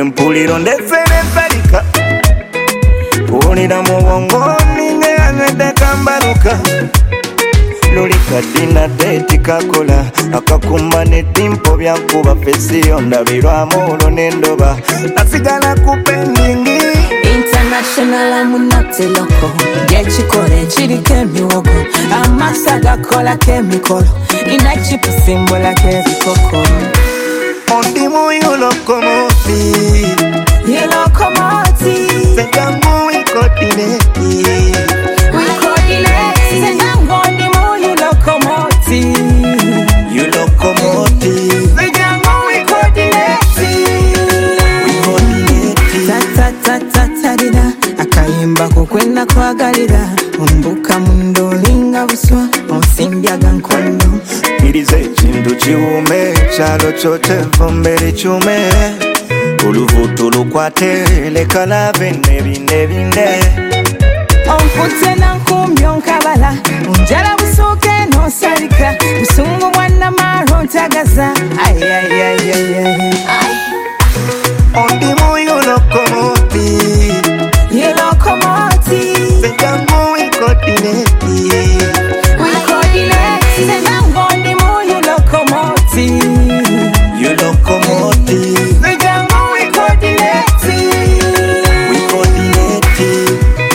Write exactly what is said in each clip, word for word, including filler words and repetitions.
Wempuliro ndese nesalika Pulira mu bwongo ninge yanywedde kambaluka Lulika dina date kakola Akakumba ne dimpo byankuba fesi ondabirwamu olwo nendoba Nasigala kupendingi International amunate loko Gechikore chirike miwogo Amasa gakola kemikolo Inachipu simbola kezikoko Ondi mu yulokomoti Yulokomoti Sejangu wikodineti Wikodineti Sejangu ondi mu yulokomoti Yulokomoti Sejangu wikodineti Wikodineti Ta ta ta ta dida Akayimba kukwenda kwagalira Ombuka mundo linga buswa Onsimbyaga nkondo Irize ekintu kiwume Kyalo kyotevumbe likyume Olubuto lukwate leka lave nebinde binde Ompute na nkumbyo nkabala Njala busuke nosalika Busungu mwana maro ntagaza Ay ay ay ay ay Ondi mu yulokomoti Yulokomoti Sejangu wikodineti Wikodineti Sejangu ondi mu yulokomoti Yulokomoti Sejangu wikodineti Wikodineti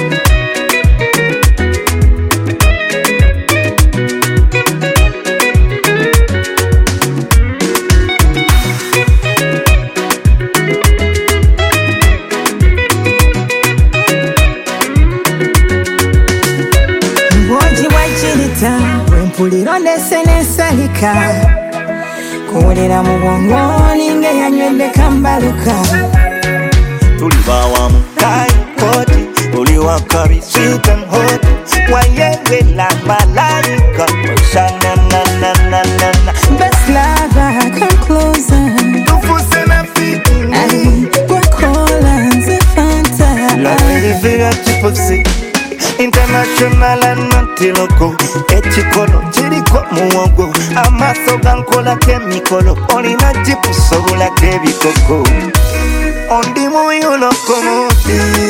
Mboji wajirita Wempuliro ndese nesalika Kuwulira mu bwongo ninge yanywedde kambaluka Tuli bawamu kai koti Uli wakabi sweet and hot Wayewe la malaika Oshana na na na na na Best lover, come closer Tufuse na fiti Ay, wakola nze fanta La televira chipusi International anantiloko Echikolo chiriko muwogo Amaso gankola kemikolo Olina jipu sobula kebikoko Ondi mu yulokomoti